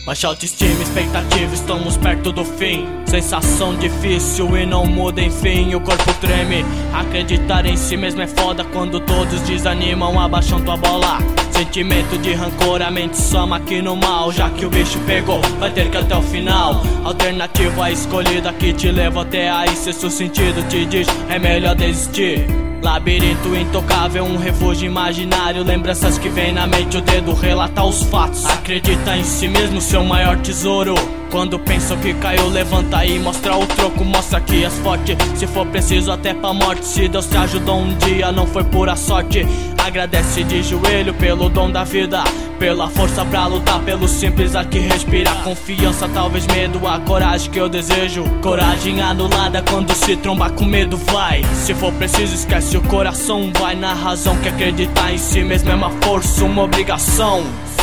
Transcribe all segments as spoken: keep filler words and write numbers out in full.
Baixa autoestima, expectativa, estamos perto do fim. Sensação difícil e não muda, enfim, o corpo treme. Acreditar em si mesmo é foda quando todos desanimam, abaixam tua bola. Sentimento de rancor, a mente soma aqui no mal. Já que o bicho pegou, vai ter que até o final. Alternativa escolhida que te leva até aí. Se seu sentido te diz, é melhor desistir. Labirinto intocável, um refúgio imaginário. Lembranças que vem na mente, o dedo relata os fatos. Acredita em si mesmo, seu maior tesouro. Quando pensa que caiu, levanta e mostra o troco. Mostra que és forte, se for preciso até pra morte. Se Deus te ajudou um dia, não foi pura sorte. Agradece de joelho pelo dom da vida, pela força pra lutar, pelo simples ar que respira. Confiança, talvez medo, a coragem que eu desejo. Coragem anulada quando se tromba com medo, vai. Se for preciso, esquece o coração. Vai na razão que acreditar em si mesmo é uma força, uma obrigação.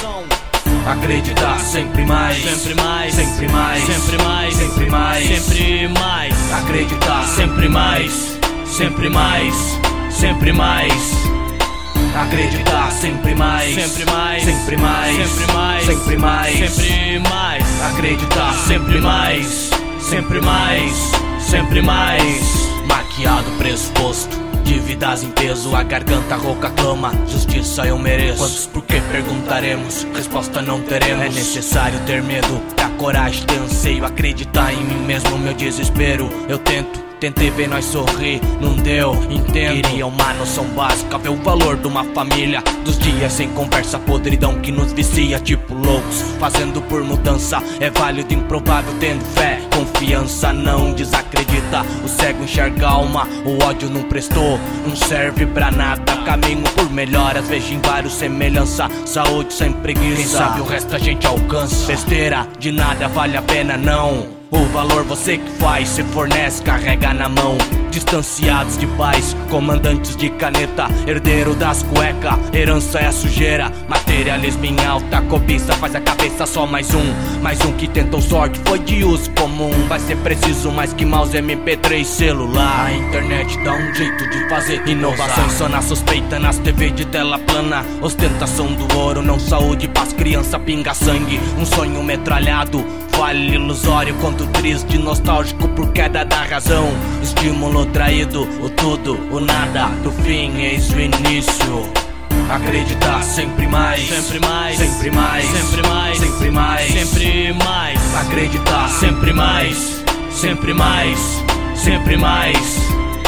Acreditar sempre mais, sempre mais, sempre mais, sempre mais, sempre mais, sempre mais. Acreditar sempre mais, sempre mais, sempre mais. Acreditar sempre mais, sempre mais, sempre mais, sempre mais, sempre mais, sempre mais. Acreditar sempre mais, sempre mais, sempre mais. Maquiado, pressuposto, dívidas em peso, a garganta rouca clama, justiça eu mereço. Quantos porquê perguntaremos, resposta não teremos. É necessário ter medo, ter coragem, ter anseio, acreditar em mim mesmo, meu desespero. Eu tento, tentei ver nós sorrir, não deu, entendo. Queria uma noção básica, ver o valor de uma família. Dos dias sem conversa, podridão que nos vicia, tipo loucos, fazendo por mudança. É válido, improvável, tendo fé, confiança, não desacredita. O cego enxerga a alma, o ódio não prestou, não serve pra nada. Caminho por melhoras, vejo em vários semelhança. Saúde sem preguiça, quem sabe o resto a gente alcança. Besteira, de nada vale a pena não. O valor você que faz, se fornece, carrega na mão. Distanciados de paz, comandantes de caneta, herdeiro das cuecas, herança é a sujeira. Materialismo em alta, cobiça faz a cabeça só mais um. Mais um que tentou sorte, foi de uso comum. Vai ser preciso mais que mouse, M P três, celular. A internet dá um jeito de fazer inovação só na suspeita, nas T V de tela plana. Ostentação do ouro, não saúde, paz, criança pinga sangue. Um sonho metralhado, vale ilusório, conto triste, nostálgico por queda da razão. Estímulo traído, o tudo, o nada, do fim, eis o início. Acreditar sempre mais, sempre mais, sempre mais, sempre mais, sempre mais, sempre mais. Acreditar sempre mais, sempre mais, sempre mais.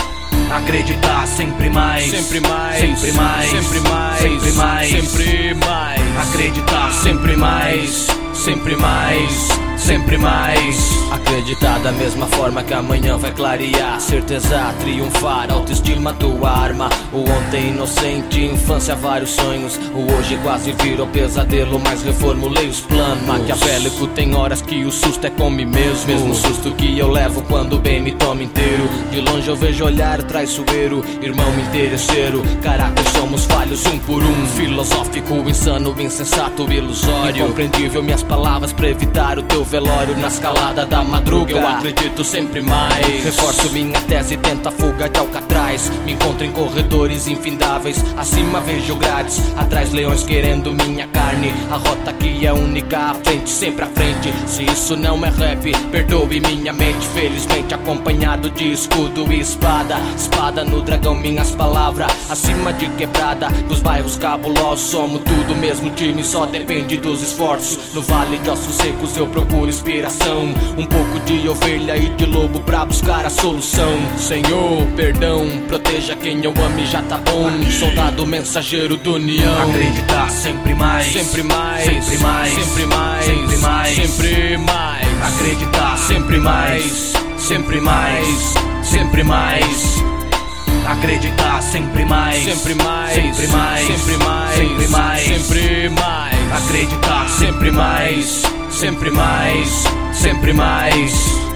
Acreditar sempre mais, sempre mais, sempre mais, sempre mais, sempre mais, sempre mais. Acreditar sempre mais, sempre mais, sempre mais. Acreditar da mesma forma que amanhã vai clarear. Certeza triunfar, autoestima tua arma. O ontem inocente, infância vários sonhos. O hoje quase virou pesadelo, mas reformulei os planos. Maquiavélico tem horas que o susto é com mim mesmo. Mesmo susto que eu levo quando bem me tomo inteiro. De longe eu vejo olhar traiçoeiro, irmão interesseiro. Caráter somos falhos um por um. Filosófico, insano, insensato, ilusório. Incompreendível minhas palavras pra evitar o teu velório. Na escalada da madruga eu acredito sempre mais. Reforço minha tese, tento a fuga de Alcatraz. Me encontro em corredores infindáveis. Acima vejo grades, atrás leões querendo minha carne. A rota que é única, à frente, sempre à frente. Se isso não é rap, perdoe minha mente. Felizmente acompanhado de escudo e espada. Espada no dragão, minhas palavras acima de quebrada. Dos bairros cabulosos, somos tudo mesmo time, só depende dos esforços. No vale de ossos secos eu procuro inspiração. Um pouco de ovelha e de lobo pra buscar a solução. Senhor, perdão, proteja quem eu amo e já tá bom. Soldado mensageiro do união. Acreditar sempre mais, sempre mais, sempre mais, sempre mais, sempre mais, sempre mais. Acreditar sempre mais, sempre mais, sempre mais. Acreditar sempre mais, sempre mais, sempre mais, sempre mais, sempre mais, sempre mais. Acreditar sempre mais, sempre mais, sempre mais.